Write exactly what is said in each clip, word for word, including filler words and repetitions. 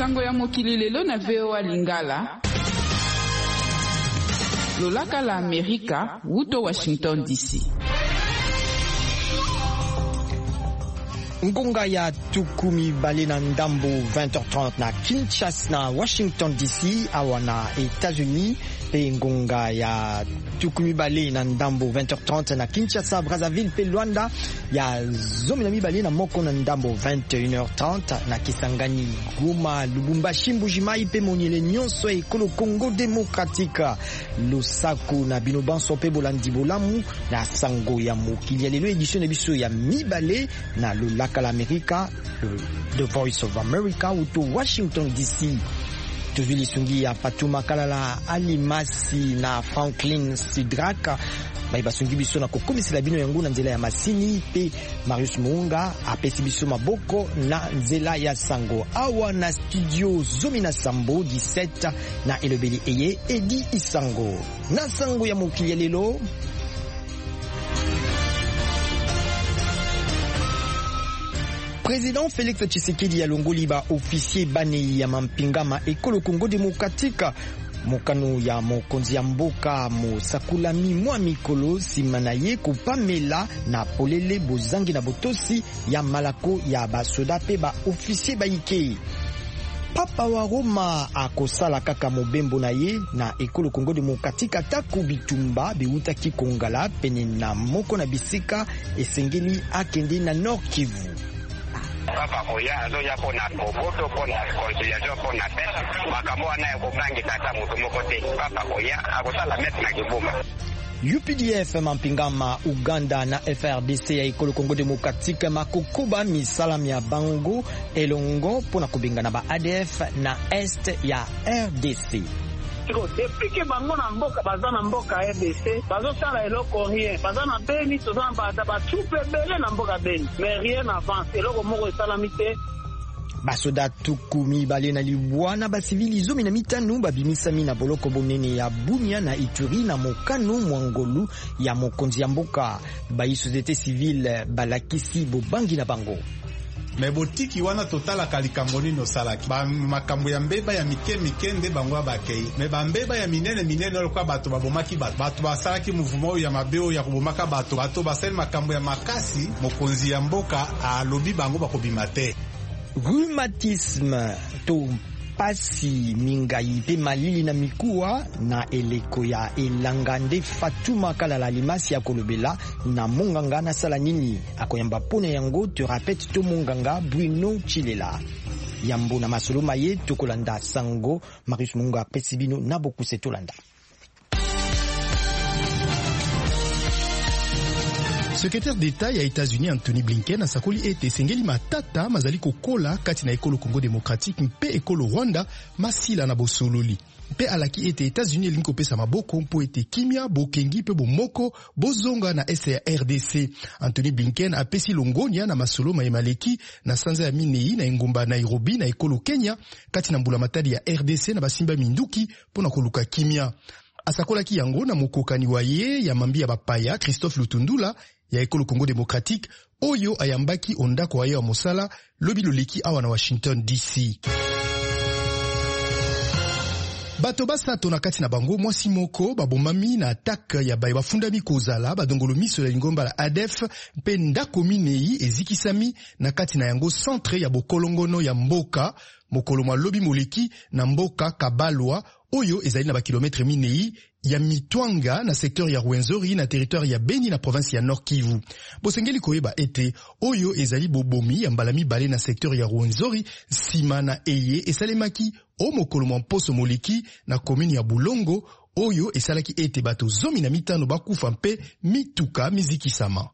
Sango ya mokili lelo na V O A Lingala. Lolaka la Amerika, wuto Washington D C. Ngonga ya tukumi bale na ndambo vingt heures trente na Kinshasa na Washington D C awa na États-Unis. Pe ngonga ya tukumi bale na ndambo vingt heures trente na Kinshasa, Brazzaville pe Luanda ya zomi na mibale na moko na ndambo vingt et une heures trente na Kisangani, Goma, Lubumbashi, Mbujimai pe Moniele nyonso ekolo Congo démocratique, Lusaku na Binobanso pe Bolandi Bolamu na sango ya mokili. Lelo édition na biso ya mibale na Lolaka la Amerika, The Voice of America ou to Washington D C. Tuzuli sungi ya Patuma Kalala Alimasi na Franklin Sidraka bai basungi biso na kokomisi la bino yangu na nzela ya masini pe Marius Muunga apesi biso maboko na nzela ya sango awa na studio zomi na sambo dix-sept na elobeli eye Edi Isango na sango ya mokili ya lelo. Président Félix Tshisekedi alongoli ba officier bane ya mampingama ekolo Congo démocratique mokano ya mokonzi ya mboka Mosakulami mwa mikolo simana ye kopamela na polele bozangi na botosi ya malako ya basoda pe ba officier baike. Papa wa Roma akosala kaka mobembo na ye na ekolo Congo démocratique ataku bitumba beutaki kongala pene na moko na bisika esengeli akende na Nord Kivu. Papa koya azo ya pona boboto pona conciliation pona pe makambo anaye kobangi tata mutu moko te. Papa koya akosala met na kibuma. U P D F mampingama Uganda na F R D C ya ekolo Congo démocratique makokoba misala ya bango elongo pona kubinga na ba A D F na est ya R D C. Depuis que bango na mboka baza na mboka R D C bazo sala eloko rien baza na Beni tozana ba ba troupe belé na mboka Beni mais rien n'avance eloko moko esalami te. Basoda tukumi bale na libwana basivili zomi na mitano babimisami na boloko bonene ya Bunia na Ituri na mokano mwangolu ya mokonzi ya mboka bayi société civile balakisi bobangi na bango. Me botiki wana totala kalikambo nino salaki ba makambo ya mbeba ya mike mike nde bango bakei me ba mbeba ya minene minene lokwa bato babomaki bato bato basalaki mouvement ya mabeo ya kubomaka bato bato basali makambo ya makasi mokonzi ya mboka alobi bango bakobima te. Rhumatisme to pasi mingai pe malili na mikuwa na eleko ya elangande Fatuma Kalala Alimasi ya kolobela na monganga na sala nini akoyamba pone yango thérapeute to monganga Bruno Chilela yambo na masolo maye tokolanda sango Marius Munga pesibino na boku setolanda. Secrétaire d'État ya États-Unis Anthony Blinken asakoli ete sengeli matata mazali kokola kati na ekolo Congo démocratique mpe ekolo Rwanda masila na bosololi. Mpe alaki ete États-Unis elingi kopesa maboko mpo ete kimia bokengi mpe bomoko bozonga na S R D C. Anthony Blinken apesi longonia na masolo mayemaleki na sanza ya minei na engumba Nairobi na ekolo Kenya kati na mbula matadi ya R D C na basimba minduki pona koluka kimia. Asakolaki yango na mokokani wa ye ya mambi ya bapaya Christophe Lutundula ya ekolo Congo démocratique oyo ayambaki ondako wa ye wa mosala lobi loleki awa na Washington D C. Bato basato na kati na bango mwasi moko babomami na attaque ya baye bafundami kozala badongolo miso ya lingomba la A D F mpe ndako minei ezikisami na kati na yango centre ya bokolongono ya mboka mokolo mwa lobi moleki na mboka Kabalwa oyo ezali na bakilometre minei ya Mitwanga na secteur ya Rwenzori na territoire ya Beni na province ya Nord Kivu. Bosengeli koyeba ete oyo ezali bobomi ya mbala mibale na secteur ya Rwenzori sima na eye esalemaki o mokolo mwa mposo moleki na commune ya Bulongo oyo esalaki ete bato zomi na mitano bakufa mpe mituka mizikisama.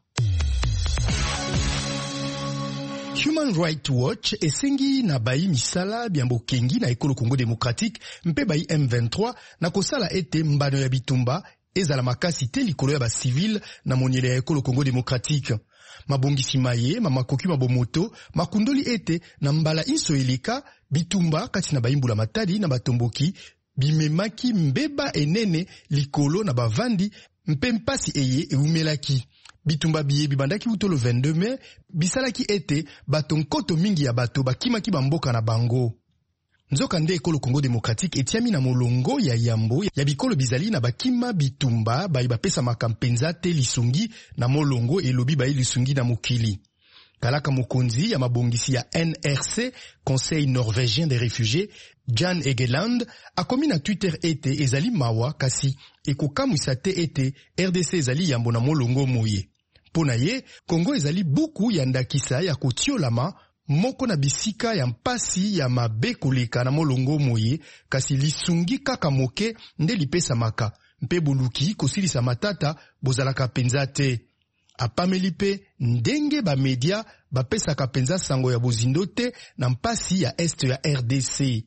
Human Rights Watch esengi na bayi misala biambo kengi na ekolo Congo démocratique mpe bayi M vingt-trois na kosala ete mbano ya bitumba ezala makasi te likolo ya ba civil na moniele ya ekolo Congo démocratique. Mabongisi maye mamakoki mabomoto makundoli ete na mbala inso eleka bitumba kati na bayimbula matadi na batomboki bimemaki mbeba enene likolo na bavandi mpe mpasi eye eumelaki. Bitumba biye bibandaki utolo vingt-deux mai bisalaki ete bato nkoto mingi ya bato bakimaki bamboka na bango. Nzoka nde ekolo Congo Démocratique etiami na molongo ya yambo ya bikolo bizali na bakima bitumba bayi bapesa makampenza te lisungi na molongo elobi bayi lisungi na mokili. Kalaka mokonzi ya mabongisi ya N R C, Conseil norvégien des réfugiés, Jan Egeland, akomi na Twitter ete ezali mawa kasi ekokamwisa te ete R D C ezali yambo na molongo moye. Pona ye, Congo ezali buku ya ndakisa ya kotiolama moko na bisika ya mpasi ya mabe koleka na molongo moye kasi lisungi kaka moke nde lipesa maka mpe buluki kosilisa matata bozalaka penza te. Apameli pe ndenge ba media bapesaka penza sango ya bozindo te na mpasi ya este ya R D C.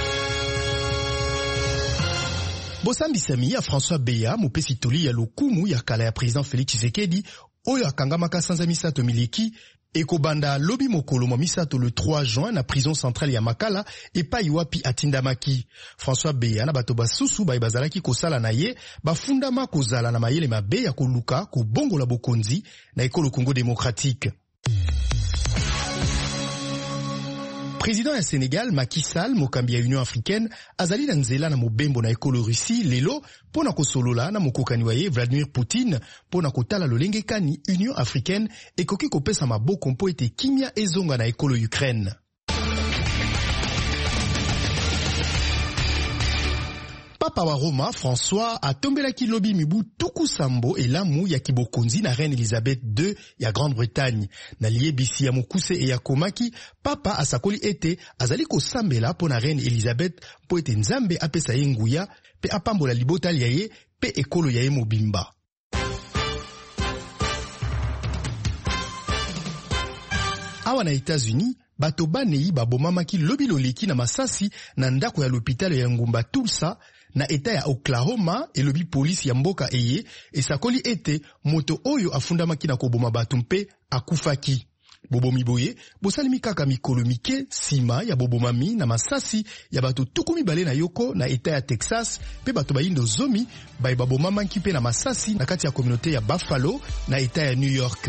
Bosambisami ya François Beya mopesi toli ya lokumu ya kala ya président Félix Tshisekedi oyo akangamaka sanza misato mileki ekobanda lobi mokolo mwa misato le trois juin na prison centrale ya Makala epai wapi atindamaki. François Beya na bato basusu baye bazalaki kosala na ye bafundama kozala na mayele mabe ya koluka kobongola bokonzi na ekolo Congo Démocratique. Président ya Sénégal Macky Sall mokambi ya Union africaine azali na nzela na mobembo na ekolo Russie lelo pona kosolola na mokokani wa ye Vladimir Poutine pona kotala lolenge kani Union africaine ekoki kopesa maboko mpo ete kimia ezonga na ekolo Ukraine. Papa wa Roma François atombelaki lobi mibu tuku sambo elamu ya kibokonzi na Reine Elisabeth deux ya Grande-Bretagne. Na liebisi ya mukuse e ya komaki, Papa asakoli ete azali kosambela po na Reine Elisabeth po ete nzambe apesa ye nguya pe apambola libota ya ye pe ekolo ya ye mobimba. Awa na États-Unis, bato banei babomamaki lobi loleki na masasi na ndako ya l'hôpital ya Ngumba Tulsa na eta ya Oklahoma elobi polisi ya mboka eye esakoli ete moto oyo afundamaki na koboma bato mpe akufaki. Bobomi boye bosalimi kaka mikolo mike sima ya bobomami na masasi ya bato tukumi bale na yoko na eta ya Texas pe bato bayindo zomi baye babomamaki pe na masasi na kati ya komunote ya Buffalo na eta ya New York.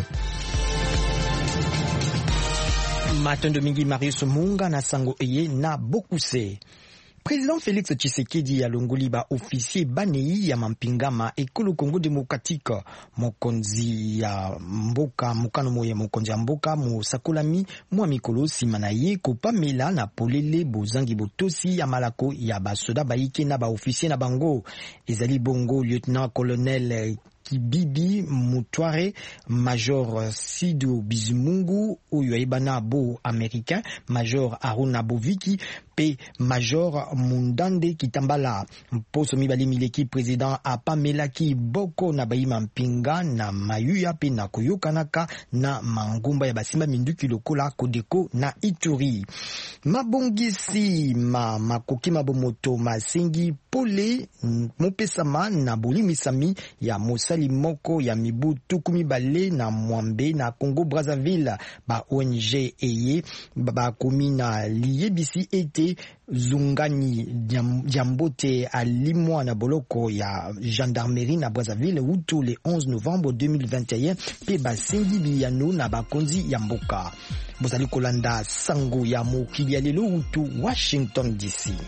Matondo mingi Marius Munga na sango eye na bokuse. Président Félix Tshisekedi ya longoli ba officier banei ya mampingama ekolo Congo Démocratique mokonzi ya mboka mukano moye mokonzi ya mboka musakolami mwa mikolo sima na ye kopamela na polele bozangi botosi ya malako ya basoda baike na ba officier na bango ezali bongo lieutenant colonel Kibibi Mutware, Major Sido Bizimungu, oyo aibana bo américain, Major Aruna Boviki, pe Major Mundande Kitambala. Mposo mibali mileki président apamelaki boko na baima mpinga na mayuya pe na koyokanaka na mangumba ya basimba minduki lokola Kodeko na Ituri. Mabongisi ma makoki mabomoto masengi pole mopesama na bolimisami ya mosali moko ya mibu tukumi bale na mwambe na Congo Brazzaville ba O N G eye ba komina liyebisi ete Zungani Diambote alimwa na boloko ya gendarmerie na Brazzaville uto le onze novembre deux mille vingt et un pe basengi biyano na bakonzi ya mboka. Bozali kolanda sango ya mokili ya lelo uto Washington D C.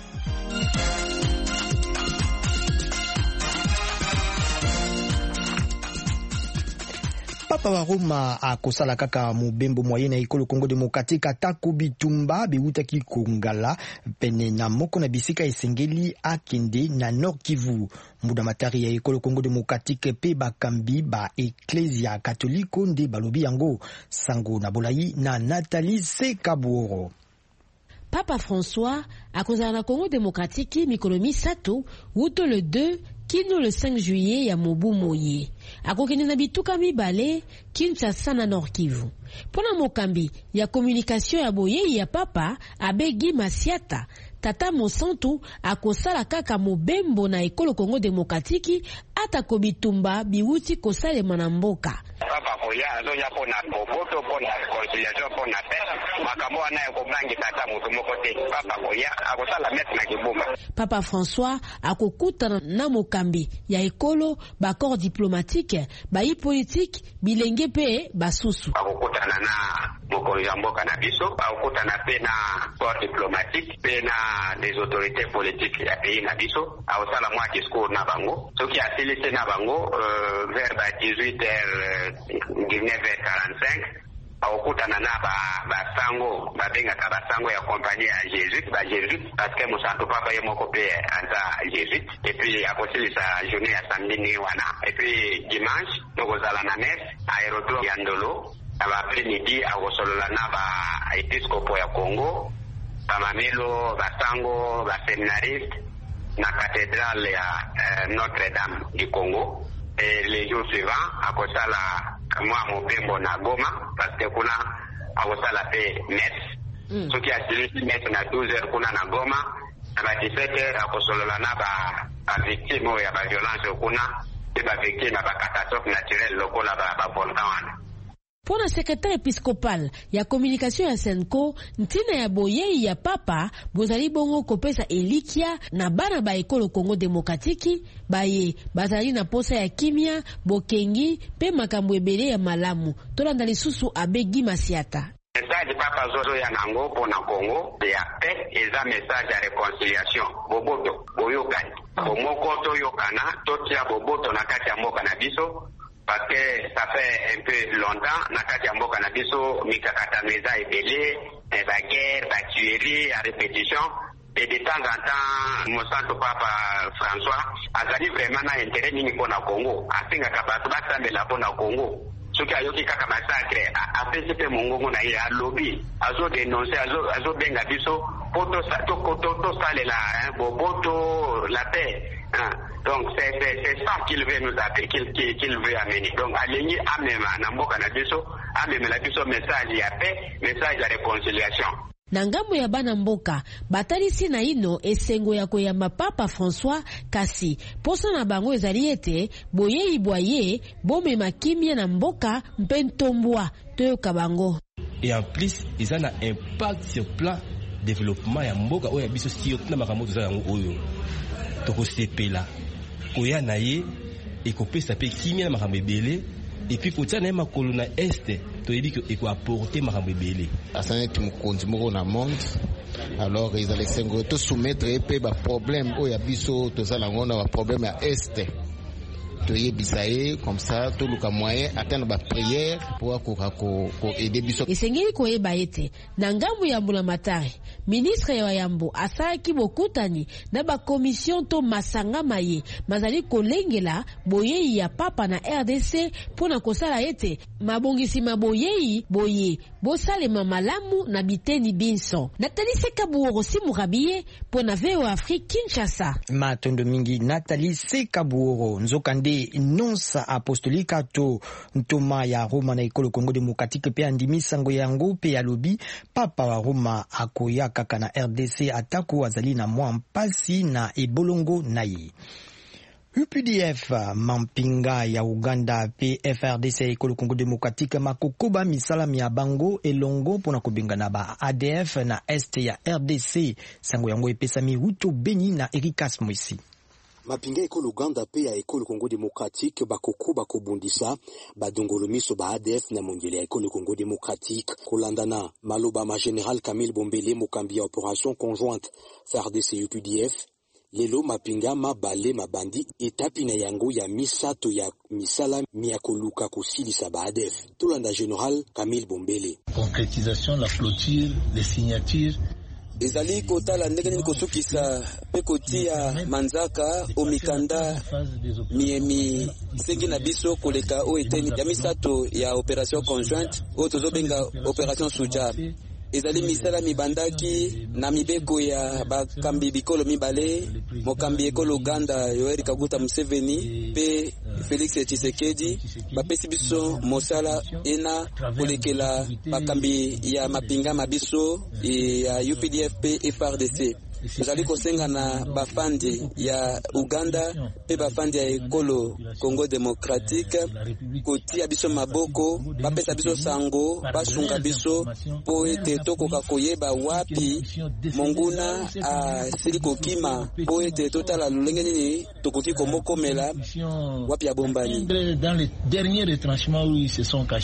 Papa wa Roma akosala kaka mobembo moyen na ekolo Congo Démocratique atako bitumba biutaki kongala pene na moko na bisika esengeli akende na Nord Kivu. Muda matari ya ekolo Congo Démocratique pe bakambi ba Ecclesia Katoliko nde balobi yango sango na bolayi na Nathalie Sekaburo. Papa François akozala na Congo Démocratique mikolo misato wuto le deux kino le cinq juillet ya mobu moye. Akokende na bituka mibale Kinshasa na Nord Kivu. Pona mokambi ya communication ya boye ya papa abegi Masiata Tata Monsanto akosala kaka mobembo na ekolo Congo Démocratique atako bitumba biwuti kosale manamboka. Papa koya azo ya pona boboto pona conciliation pona paix makambo anaye kobangi tata mutu moko te. Papa koya akosala mettre na kibumba. Papa François akokutana na mokambi ya ekolo ba corps diplomatique ba yi politique bilenge pe basusu. Akokutana na mokonzi ya mboka na biso akokutana pe na corps diplomatique pe na des autorités politiques ya pays na biso aosala mwa discours na bango soki asilisi na bango euh, vers ba dix-huit heures dix-neuf heures quarante-cinq aokutana na basango babengaka basango ya kompagnie ya Jésus ba Jésus parce que mosantu papa ye moko pe aza Jésus et puis akosilisa journée ya samedi wana et puis dimanche tokozala na messe aérodrome ya Ndolo après-midi akosolola na ba episcopo ya Congo bamamelo basango baséminariste na cathédrale ya euh, Notre-Dame du Congo et les jours suivants akosala mwa mobembo na Goma parce que kuna akosala pe messe mm. soki asilisi messe na douze heures kuna na Goma na ba dix-sept heures akosolola na ba bavictime ya ba violence kuna pe bavictime ya ba catastrophe naturelle lokola ba, ba volcan wana. Pona secrétaire épiscopal ya communication ya Senko ntina ya boyei ya papa bozali bongo kopesa elikia na bana ba ekolo Congo Demokratiki baye bazali na posa ya kimia bokengi pe makambo ebele ya malamu tolanda lisusu abegi masiata. Message papa zozo ya nango pona Congo ya paix eza message ya réconciliation boboto boyokani bomoko to yokana totia boboto na kati ya mboka na biso parce que ça fait un peu longtemps na kati ya mboka na biso mikakatano eza ebele ba guerre ba tuerie à répétition et de temps en temps mosanto papa François azali vraiment na intérêt nini pona Congo asingaka bato basambela pona Congo soki ayoki kaka massacre apesi pe mongongo na ye alobi azo dénoncer azo azo benga biso poto to to salela boboto la paix. Hein. Donc c'est c'est c'est ça qu'il veut nous appeler qu'il qu'il, qu'il veut amener. Donc alengi amema na mboka na biso amema la biso message ya paix, message ya réconciliation. Na ngambo ya bana mboka batalisi na ino esengo ya koyamba papa François kasi posa na bango ezali ete boyei boye bomema kimia na mboka mpe ntombwa toyoka bango. Et en plus ils ont un impact sur plan développement ya mboka oya biso si na makambo za yango oyo toko sepela koya na ye ekopesa pe kimia na makambo ebele et puis kotia na makolo na este toyebi ko eko apporter makambo ebele asana tumukonzi moko na monde alors ils allaient se soumettre pe ba problème oya biso to sala ngona ba problème ya este toye bisaye comme ça to luka moyen atteindre ba prière pour ko ko ko aider biso esengeli ko eba ete na ngambu ya mbula matari ministre ya yambo asaki bokutani na ba commission to masanga maye mazali kolengela boyei ya papa na R D C pona kosala ete mabongisi maboyei boye bosalema malamu na biteni binso Nathalie Sekabuoro Simurabiye pona V O Afrique Kinshasa. Matondo mingi Nathalie Sekabuoro nzokande nonsa apostolika to ntoma ya Roma na ekolo Congo Demokratike pe andimi sango yango pe ya lobi papa wa Roma akoya kaka na R D C atako azali na mwa mpasi na ebolongo na ye. U P D F mampinga ya Uganda pe F R D C ekolo Congo Demokratike makokoba misala ya bango elongo pona kobenga na ba A D F na este ya R D C sango yango epesa mi Ruto Beni na Erikas Moisi. Mapinga ekolo Uganda pe ya ekolo Congo Demokratike bakoko bakobundisa badongolo miso ba A D F na mongele ya ekolo Congo Demokratike kolandana maloba ma Général Camille Bombele mokambi ya opération conjointe F R D C U P D F lelo mapinga mabale mabandi etapi na yango ya misato ya misala miakoluka kosilisa ba A D F tolanda Général Camille Bombele. Concrétisation la clôture des signatures ezali kotala ndenge nini kosukisa pe kotia manzaka omikanda miemi sengi na biso koleka o eteni ya misato ya opération conjointe o tozobenga opération Suja. Ezali misala mibandaki na mibeko ya bakambi bikolo mibale mokambi ekolo Uganda Yoweri Kaguta Museveni pe Felix Tshisekedi bapesi biso mosala ena kolekela bakambi ya mapinga mabiso ya U P D F pe F R D C. Ezali kosenga na bafandi ya Uganda pe bafandi ya ekolo Congo Demokratike kotia biso maboko bapesa biso sango basunga biso po ete tokoka koyeba wapi monguna asili kokima po ete totala lolenge nini tokoki komokomela wapi ya bombani. Dans les derniers retranchements où ils se sont cachés.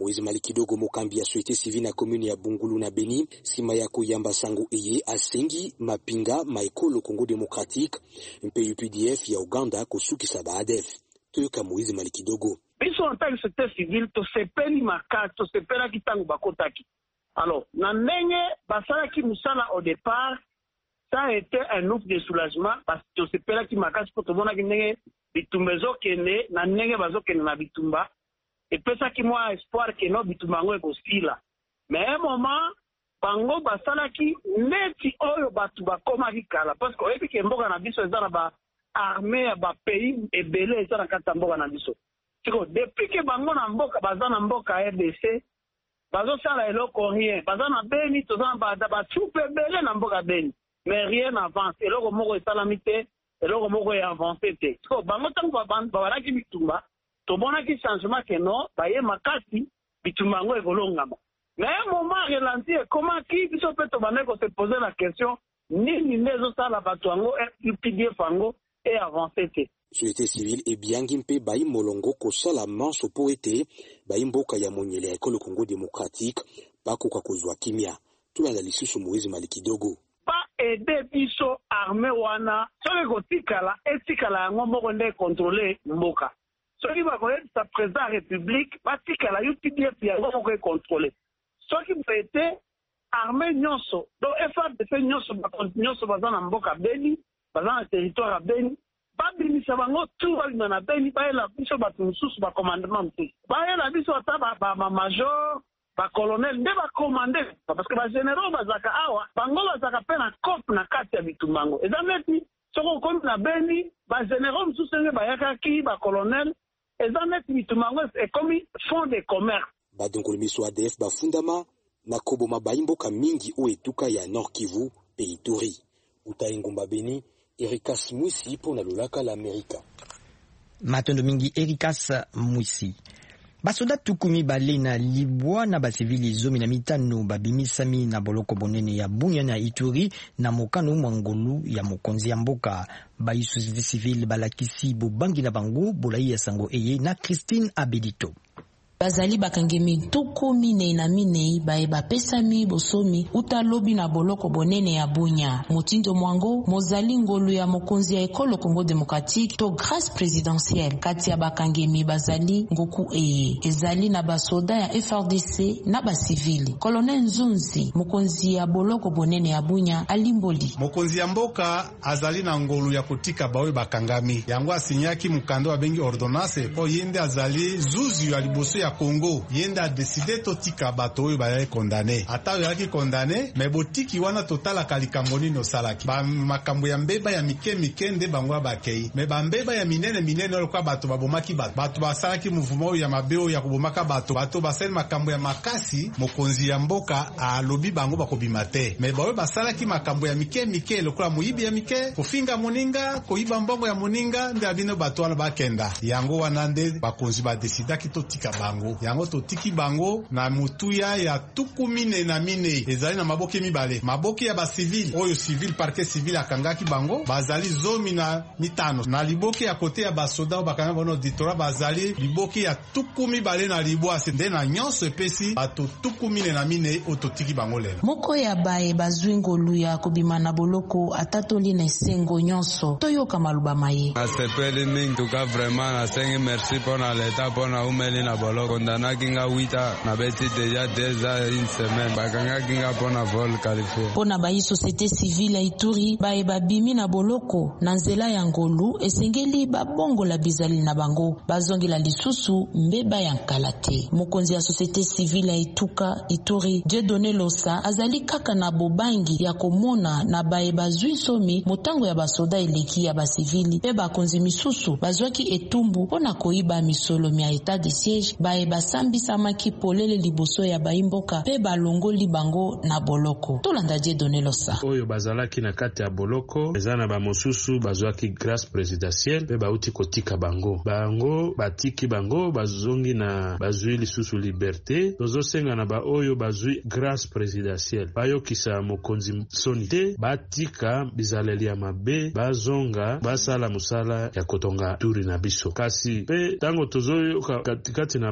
Moizi Malikidogo mokambi ya société civile na commune ya Bungulu na Beni sima ya kuyamba sango eye asengi mapinga maekolo Congo Democratique mpe U P D F ya Uganda kusukisa ba A D F. Toyoka Moizi Malikidogo. Biso en tant que société civile to sepeli makati to sepela kitango bakotaki. Alors, na ndenge basalaki musala au départ, ça a été un ouf de soulagement parce que to sepela ki makati po to mona ki ndenge bitumba ezokende na ndenge bazokende na bitumba epesaki mwa espoir ke no bitumba yango ekosila. Mais un moment bango basalaki neti oyo batu bakomaki kala parce que oyebi ke mboka na biso eza na ba armée ya ba pays ebele eza na kati ya mboka na biso. Siko depuis ke bango na mboka baza na mboka R D C bazosala eloko rien baza na Beni toza na batroupe ebele na mboka Beni mais rien n'avance eloko moko esalami te eloko moko eavance te. Siko bango ntango babalaki bitumba tomonaki changement ke no baye makasi bitumba yango ekolongama. Mais un moment relenti ekomaki biso mpe tobandaki kose poser la question nini nde ezosala bato yango U P D F yango e avance te. Société civile ebiangi mpe bayi molongo kosala manso po ete bayi mboka ya monyele ya ekolo Congo Démocratique bakoka kozwa kimia. Tulanda lisusu Moizi Malikidogo. Pa ede biso armée wana soki kotikala etikala yango moko nde kontrole mboka. Soki bakoyebisa président ya république batikala U P D F yango moko ekontrole. Soki mpete armée nyonso do F A R D C nyonso nyonso baza na mboka Beni baza na territoire ya Beni babimisa bango tu balina na Beni bayela biso bato mosusu bacommandement mpe bayela biso ata bamajor bacolonel nde bacommande parce que bagénéraux bazaka awa bango bazaka mpe na cope na kati ya bitumba yango eza neti soki okomi na Beni bagénéraux mosusu nge bayakaki bacolonel eza neti bitumba yango ekomi fond de commerce. Badongolo miso A D F bafundama na koboma bayimboka mingi o etuka ya Nord Kivu pe Ituri. Utaingumba Beni, Erikas Mwisi pour na lolaka la Amerika. Matondo mingi Erikas Mwisi. Basoda tukumi bale na libwa na basivili zomi na mitano babimisami na boloko bonene ya Bunya na Ituri na mokano mwangolu ya mokonzi ya mboka. Bayi société civile balakisi bobangi na bango bolayi ya sango eye na Christine Abedito. Bazali bakangemi tuku mine na mine bae bapesami bosomi utalobi na boloko bonene ya Bunya. Mutindo mwango mozali ngolu ya mokonzi ya ekolo Congo Démocratique to grâce présidentielle kati ya bakangemi bazali ngoku eye. Ezali na basoda ya F R D C na basivili. Colonel Nzunzi mokonzi ya boloko bonene ya Bunya alimboli. Mokonzi ya mboka azali na ngolu ya kutika bawe bakangami. Yango asinyaki mukando wa bengi ordonnance po yende azali zuzu ya liboso ya Congo yenda décidé totika bato oyo baye condamné ata yaki condamné mais botiki wana totala kalikamboni no salaki ba makambo ya mbeba ya mike mike nde bango bakei mais ba mbeba ya minene minene olokwa bato babomaki bato bato basalaki mouvement ya mabeo ya kubomaka bato bato basali makambo ya makasi mokonzi ya mboka alobi bango bakobima te mais bawe basalaki makambo ya mike mike lokola muyibi ya mike kofinga moninga koyiba mbongo ya moninga nde abino bato wana bakenda yango wana nde bakonzi ba décidaki totika bango yango totiki bango na mutuya ya tuku mine na mine ezali na maboke mibale maboke ya ba civil oyo civil parquet civil akangaki bango bazali zomi na mitano na liboke ya kote ya basoda o bakanga bono ditora bazali liboke ya tuku mibale na libwa nde na nyonso epesi bato tuku mine na mine o totiki bango lelo moko ya bae bazwingolu ya kobima na boloko atatoli na esengo nyonso toyoka maluba maye asepeli mingi tuka vraiment na sengi merci pona leta pona umeli na boloko ndana kinga wita na beti deja déjà une semaine bakanga kinga pona vol qualifié pona bayi société civile ya Ituri bae babimi na boloko na nzela ya ngolu esengeli babongo la bizali na bango bazongela lisusu mbeba ya nkalate mokonzi ya société civile ya Ituka Ituri Dieudonné Losa azali kaka na bobangi ya komona na bae bazwi somi motango ya basoda eleki ya basivili pe bakonzi misusu bazwaki etumbu pona koiba misolo mia état de siège bae basambisa maki polele liboso ya baimboka pe balongoli bango na boloko tolanda Dieudonné Losa oyo bazalaki na kati ya boloko ezana ba mosusu bazwaki grâce présidentielle pe bauti kotika bango bango batiki bango bazongi na bazwi lisusu liberté tozosenga na ba oyo bazwi grâce présidentielle bayokisa mokonzi sonite batika bizaleli ya mabe bazonga basala musala ya kotonga turi na biso kasi pe tango tozoyoka katikati na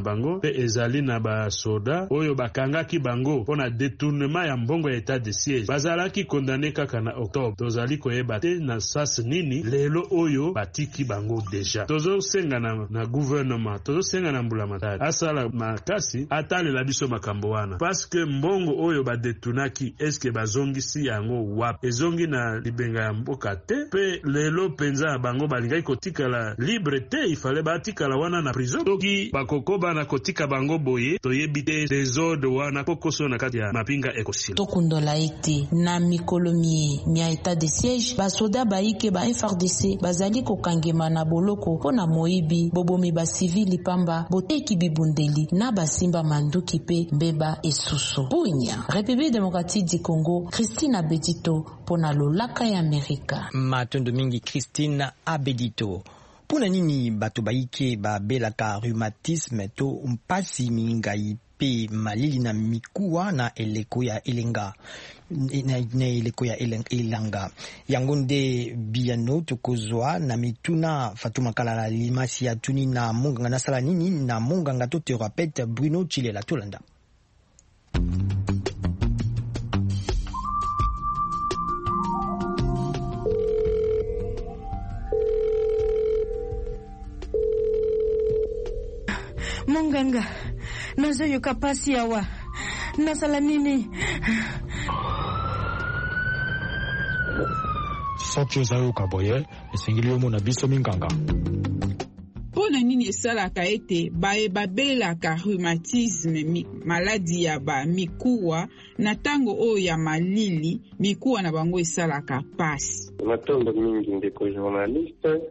bango pe ezali na ba soda oyo bakangaki bango pona détournement ya mbongo ya état de siège bazalaki condamné kaka na octobre tozali koyeba te na sasi nini lelo oyo batiki bango deja tozo senga na, na gouvernement tozo senga na mbulamatari asala makasi atalela biso makambo wana parce que mbongo oyo badetournaki eske bazongisi yango wap ezongi na libenga ya mboka te pe lelo penza bango balingaki kotikala libre te ifale batikala wana na prison toki bakokoba na kotika bango boye toyebi te desordre wana pokoso na kati ya mapinga ekosila tokundola ete na mikolo mie mia état de siège basoda baike ba F R D C bazali kokangema na boloko pona moibi bobomi ba civili pamba boteki bibundeli na basimba manduki pe mbeba esusu Bunya République démocratique du Congo Christine Abedito pona lolaka ya Amerika matondo mingi Christine Abedito. Puna nini bato baike babelaka rhumatisme to mpasi mingai pe malili na mikuwa na eleko ya elenga na, na eleko ya elanga yango nde biano tokozwa na mituna Fatuma Kalala limasi ya tuni na munganga na sala nini na munganga to thérapeute Bruno Chilela Tolanda. Munganga, nazo yoka pasi yawa. Nasala nini? Soki ozayo kaboye, esengeli yomo na biso minganga. Pona nini esalaka ete bae babelaka rhumatisme maladi ya ba mikuwa na tango oyo ya malili mikuwa na bango esalaka pasi. Matondo mingi ndeko journaliste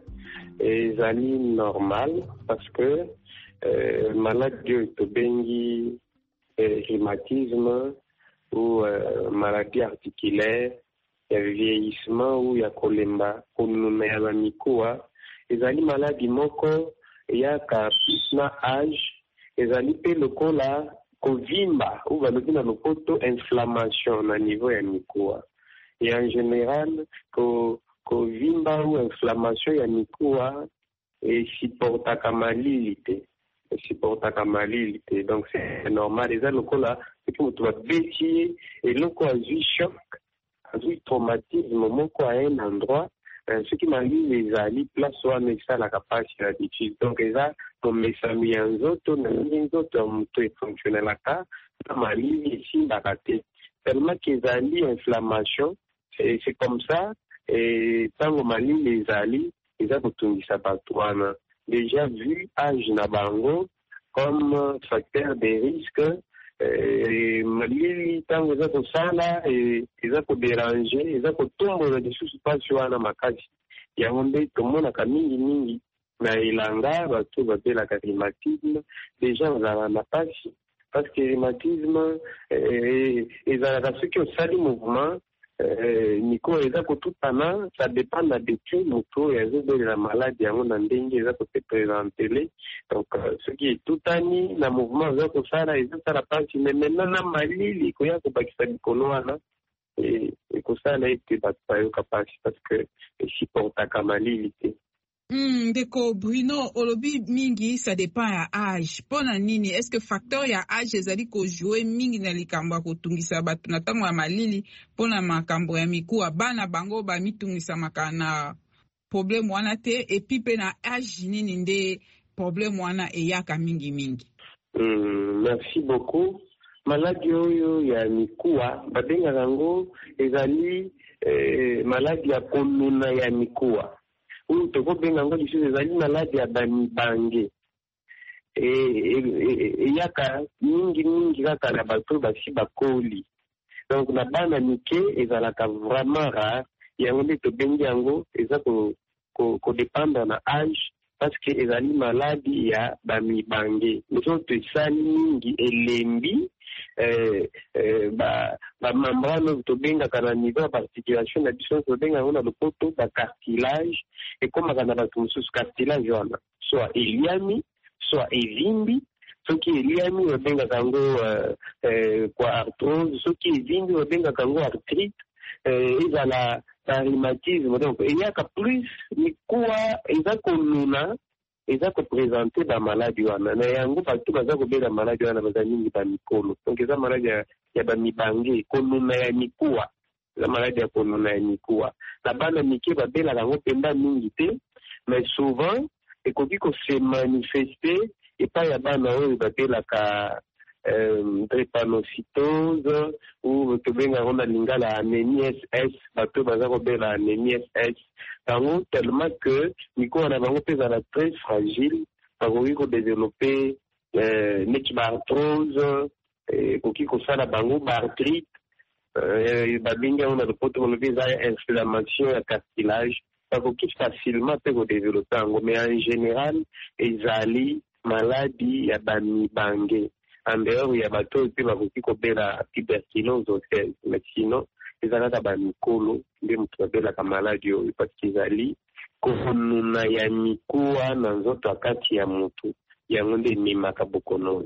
ezali normal parce que Euh, maladie autobengi euh, rhumatisme ou euh, maladie articulaire ya vieillissement ou ya kolemba konuna ya bamikuwa ezali maladie moko yaka na âge ezali pe lokola kovimba ou balobi na lopoto inflammation na niveau ya mikuwa et en général ko kovimba ou inflammation ya mikuwa et supportaka malili te supportaka malili te donc c'est normal eza lokola soki moto babeti eloko azwi choc azwi traumatisme moko à un endroit soki malili ezali place wana esalaka pasi d'habitude donc eza komesami ya nzoto na mingi nzoto ya moto efonctionnelaka na malili esimbaka te tellement qu'ezali inflammation c'est, c'est comme ça ntango malili ezali eza kotungisa bato wana déjà vu âge na bango comme facteur de risque eh, malili tango eza kosala eza kodéranger eza kotombola lisusu pasi wana makasi yango nde tomonaka mingimingi na elanga bato babelaka rhumatisme déjà bazalaka na pasi parce que rhumatisme eh, ezalaka soki osali mouvement Nico eza kotutana ça dépend na détruire moto yazobelela maladi yango na ndenge eza kote présentele donc ce qui est tutani na mouvement eza kosala ezosala pasi mais maintenant na malili koya kobakisa likolo wana ekosala ete bato bayoka pasi parce que esupportaka malili te. Mm, ndeko Bruno olobi mingi ça dépend ya âge pona nini est-ce que facteur ya âge ezali ko jouer mingi na likambo ya kotungisa bato na tango ya malili pona makambo ya mikuwa bana bango ba mitungisa makana problème wana te et puis pe na âge nini nde problème wana eyaka mingi mingi. Mm, merci beaucoup. Maladi oyo ya mikuwa babenga yango ezali eh, maladi ya konuna ya mikuwa ou tokobenga ngo lisusu ezali maladi ya bamibange eyaka mingi mingi kaka na bato basi bakoli donc na bana mike ezalaka vraiment rare yango nde tobengi yango eza kodépendre na âge parce que ezali maladi ya bamibange nzoto esali mingi elembi bamembrane tobengaka na niveau ya particulation na biso tobenga yango na lopoto bacartilage ekomaka na bato mosusu cartilage wana soit eliami soit evimbi soki eliami babengaka yango kwa arthrose soki evimbi babengaka yango arthrite ezala na rhumatisme donc eyaka plus mikuwa eza konuna eza kopresente bamaladi wana na yango bato baza kobela maladi wana baza mingi bamikolo donc eza maladi ya, ya bamibange konuna ya mikuwa eza maladi ya konuna ya mikuwa na bana mike babelaka yango mpenza mingi te mais souvent ekoki kose manifeste epai ya bana oyo babelaka euh, drépanocytose ou tobengaka na lingala anémie S S bato baza kobela anémie S S yango tellement que mikuwa na bango mpe ezala très fragile bakoki kodéveloppe euh, neti baarthrose ekoki kosala bango baarthrite euh, babengi yango na lopoto balobi eza inflammation ya cartilage bakoki facilement mpe kodéveloppe yango mais en général ezali maladi ya bamibange en dehors ya bato oyo mpe bakoki kobela tuberculose osseuse mais sinon ezalaka bamikolo nde moto babelaka maladi oyo parce que ezali konuna ya mikuwa na nzoto ya kati ya motu yango nde ememaka bokono.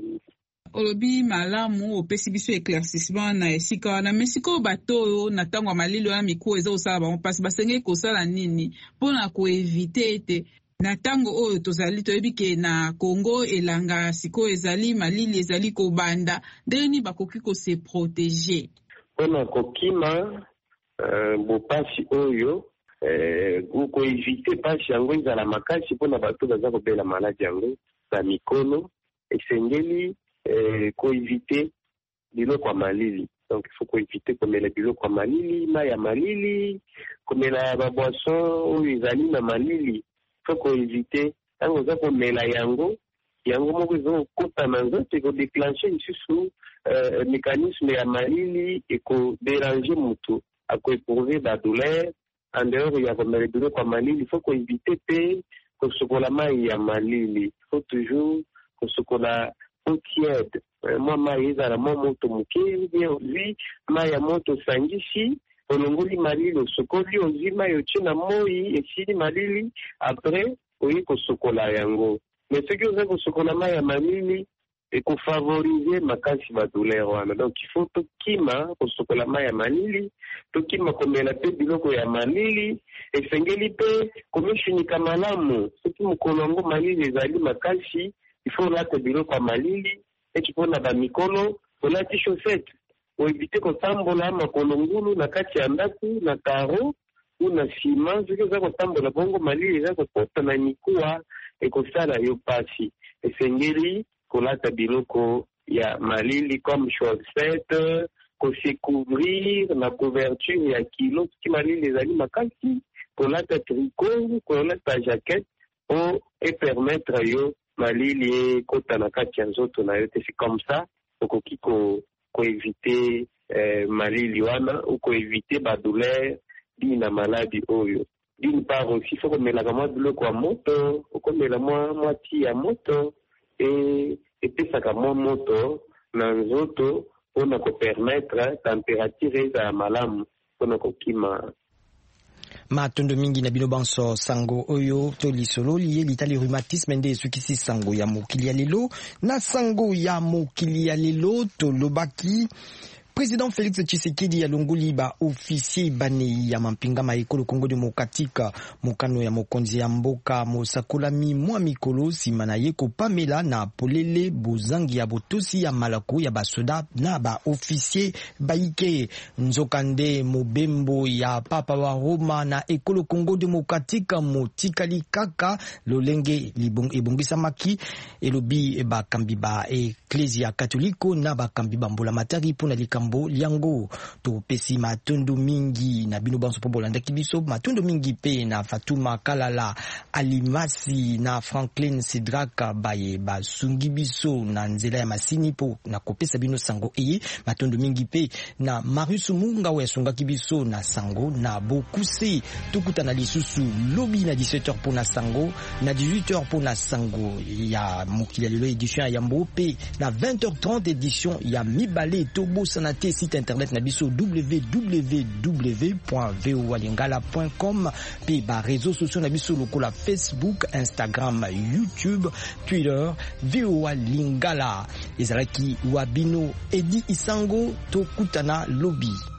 Olobi malamu opesi biso éclaircissement na esika wana mais sikoyo bato oyo na ntango ya malili wana mikuwa eza kosala bango mpasi basengeli kosala nini mpona koevite ete na ntango oyo tozali toyebi ke na Congo elanga sikoyo ezali malili ezali kobanda ndeni bakoki kose protéger mpona kokima uh, bopasi oyo uh, koevite pasi yango ezala makasi mpona bato baza kobela maladi yango na mikolo esengeli uh, koevite biloko ya malili donc il faut koevite komela biloko ya malili mai ya malili komela baboisson oyo ezali na malili faut koevite ntango oza komela yango yango moko eza kokota na nzoto ekodéclenche lisusu uh, mécanisme ya malili ekoderange motu akoéprouve badouleur en dehors ya komela biloko ya malili faut koevite mpe kosokola mai ya malili faut toujours kosokola eau tiède mwa mai ezala mwa moto moke bien ozwi mai ya moto osangisi olongoli malili osokoli ozwi mai otie na moi esili malili après oyi kosokola yango mais soki oza kosokola mai ya malili ekofavorize makasi badouleur wana donc il faut tokima kosokola mai ya malili tokima komela mpe biloko ya malili esengeli mpe komishinika malamu soki mokolo yango malili ezali makasi il faut olata biloko ya malili eti mpona bamikolo olati chaussette oevite kotambola makolo ngulu na kati ya ndako na karo u na nsima soki oza kotambola bongo malili eza kokota na mikuwa ekosala yo pasi esengeli kolata biloko ya malili comme chaussette kosecouvrir na couverture ya kilo soki malili ezali makasi kolata tricot kolata jaquette po epermettre yo malili ekota na kati ya nzoto na yo te c'est comme ça okoki ko koevite eh, malili wana ou koevite badouleur di na maladi oyo. D'une part aussi faut komelaka mwa biloko ya moto okomela mwa mwa ti ya moto e epesaka mwa moto na nzoto mpona kopermettre température ezala malamu mpona kokima matondo mingi na bino banso sango oyo to lisolo liye litali rhumatisme nde esukisi sango ya mokili ya lelo na sango ya mokili ya lelo to lobaki Président Félix Tshisekedi alongoli ba officier bane ya mampinga ma ekolo Congo démocratique mokano ya mokonzi ya mboka mosakolami mwa mikolo sima na ye kopamela na polele bozangi ya botosi ya malako ya basoda na ba officier baike nzokande mobembo ya papa wa Roma na ekolo Congo démocratique motikali kaka lolenge ebongisa maki elobi ba kambi ba ecclesia catholique na ba kambi ba mbola matari pona likambo liango to pesi matondo mingi na bino banso po bolanda kibiso matondo mingi pe na Fatuma Kalala Alimasi na Franklin Sidraka baye basungi biso na nzela ya masini po na kopesa bino sango eye matondo mingi pe na Marius Munga we sunga kibiso na sango na bokuse tukuta na lisusu lobi na dix-sept heures pour na sango na dix-huit heures pour na sango ya mokili lelo edition ya mbope na vingt heures trente edition ya mibale tobo sanate site internet na biso w w w point voa lingala point com pe ba réseaux sociaux na biso lokola Facebook, Instagram, YouTube, Twitter, voa lingala ezalaki wabino Edi Isango to kutana lobi.